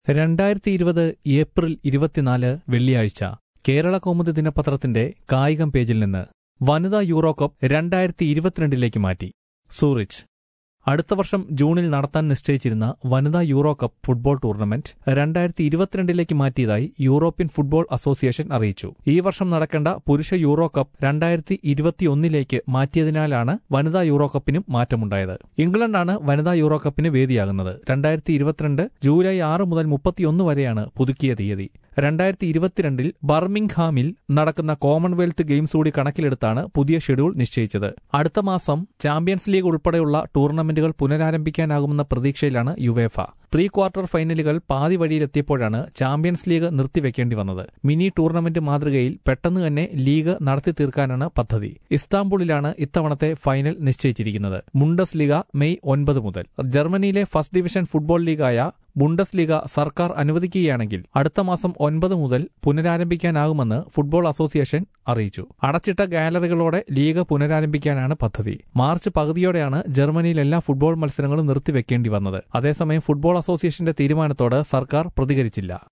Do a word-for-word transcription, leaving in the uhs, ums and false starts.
രണ്ടായിരത്തി ഇരുപത് ഏപ്രിൽ ഇരുപത്തിനാല് വെള്ളിയാഴ്ച കേരള കൗമുദി ദിനപത്രത്തിന്റെ കായികം പേജിൽ നിന്ന് വനിതാ യൂറോ കപ്പ് രണ്ടായിരത്തി ഇരുപത്തിരണ്ടിലേക്ക് മാറ്റി. സൂറിച്ച് അടുത്ത വർഷം ജൂണിൽ നടത്താൻ നിശ്ചയിച്ചിരുന്ന വനിതാ യൂറോ കപ്പ് ഫുട്ബോൾ ടൂർണമെന്റ് രണ്ടായിരത്തി ഇരുപത്തിരണ്ടിലേക്ക് മാറ്റിയതായി യൂറോപ്യൻ ഫുട്ബോൾ അസോസിയേഷൻ അറിയിച്ചു. ഈ വർഷം നടക്കേണ്ട പുരുഷ യൂറോ കപ്പ് രണ്ടായിരത്തി ഇരുപത്തിയൊന്നിലേക്ക് മാറ്റിയതിനാലാണ് വനിതാ യൂറോ കപ്പിനും മാറ്റമുണ്ടായത്. ഇംഗ്ലണ്ടാണ് വനിതാ യൂറോ കപ്പിന് വേദിയാകുന്നത്. രണ്ടായിരത്തി ഇരുപത്തിരണ്ട് ജൂലൈ ആറ് മുതൽ മുപ്പത്തിയൊന്ന് വരെയാണ് പുതുക്കിയ തീയതി. രണ്ടായിരത്തി ഇരുപത്തിരണ്ടിൽ ബർമിംഗ്ഹാമിൽ നടക്കുന്ന കോമൺവെൽത്ത് ഗെയിംസ് കൂടി കണക്കിലെടുത്താണ് പുതിയ ഷെഡ്യൂൾ നിശ്ചയിച്ചത്. അടുത്ത മാസം ചാമ്പ്യൻസ് ലീഗ് ഉൾപ്പെടെയുള്ള ടൂർണമെന്റുകൾ പുനരാരംഭിക്കാനാകുമെന്ന പ്രതീക്ഷയിലാണ് യുവേഫ. പ്രീ ക്വാർട്ടർ ഫൈനലുകൾ പാതി വഴിയിലെത്തിയപ്പോഴാണ് ചാമ്പ്യൻസ് ലീഗ് നിർത്തിവെക്കേണ്ടി വന്നത്. മിനി ടൂർണമെന്റ് മാതൃകയിൽ പെട്ടെന്ന് തന്നെ ലീഗ് നടത്തി തീർക്കാനാണ് പദ്ധതി. ഇസ്താംബുളിലാണ് ഇത്തവണത്തെ ഫൈനൽ നിശ്ചയിച്ചിരിക്കുന്നത്. മുണ്ടസ് ലീഗ മെയ് ഒൻപത് മുതൽ. ജർമ്മനിയിലെ ഫസ്റ്റ് ഡിവിഷൻ ഫുട്ബോൾ ലീഗായ ബുണ്ടസ് ലീഗ സർക്കാർ അനുവദിക്കുകയാണെങ്കിൽ അടുത്ത മാസം ഒൻപത് മുതൽ പുനരാരംഭിക്കാനാകുമെന്ന് ഫുട്ബോൾ അസോസിയേഷൻ അറിയിച്ചു. അടച്ചിട്ട ഗാലറികളോടെ ലീഗ് പുനരാരംഭിക്കാനാണ് പദ്ധതി. മാർച്ച് പകുതിയോടെയാണ് ജർമ്മനിയിൽ എല്ലാ ഫുട്ബോൾ മത്സരങ്ങളും നിർത്തിവെക്കേണ്ടി വന്നത്. അതേസമയം ഫുട്ബോൾ അസോസിയേഷന്റെ തീരുമാനത്തോട് സർക്കാർ പ്രതികരിച്ചില്ല.